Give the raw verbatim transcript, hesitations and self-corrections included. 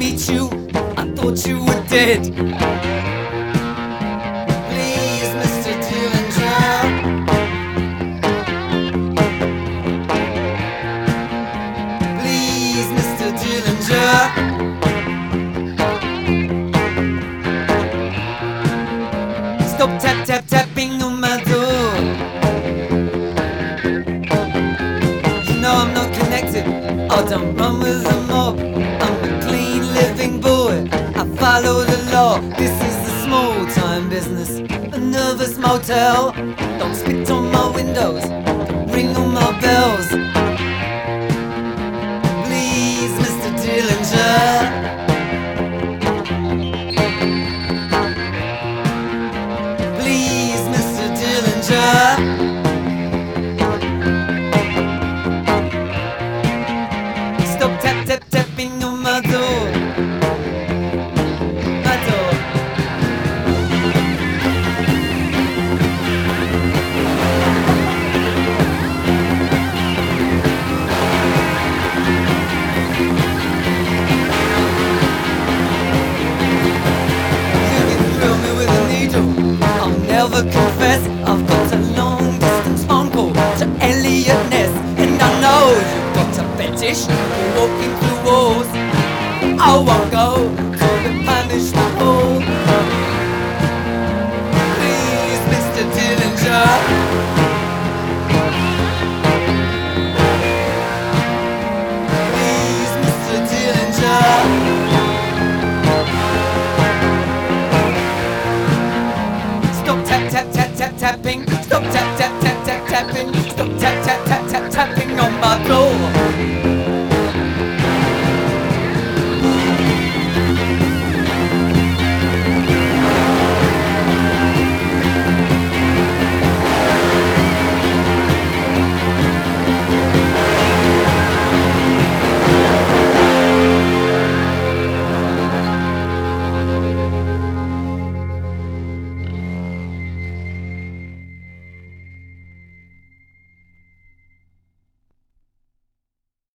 meet you, I thought you were dead. Please, Mister Dillinger. Please, Mister Dillinger. Stop tap tap tapping on my door. You know I'm not connected. Oh, don't run with the mob. I'm a clean living boy. I follow the law. This is a small time business, a nervous motel. Don't spit on my windows, don't ring on my bells. Please, Mister Dillinger. Please, Mister Dillinger. Stop tap tap tapping on my door. My door. You can drill me with a needle, I'll never confess. I've got a long distance phone call to Elliot Ness, and I know you've got a fetish for walking through walls. I won't go.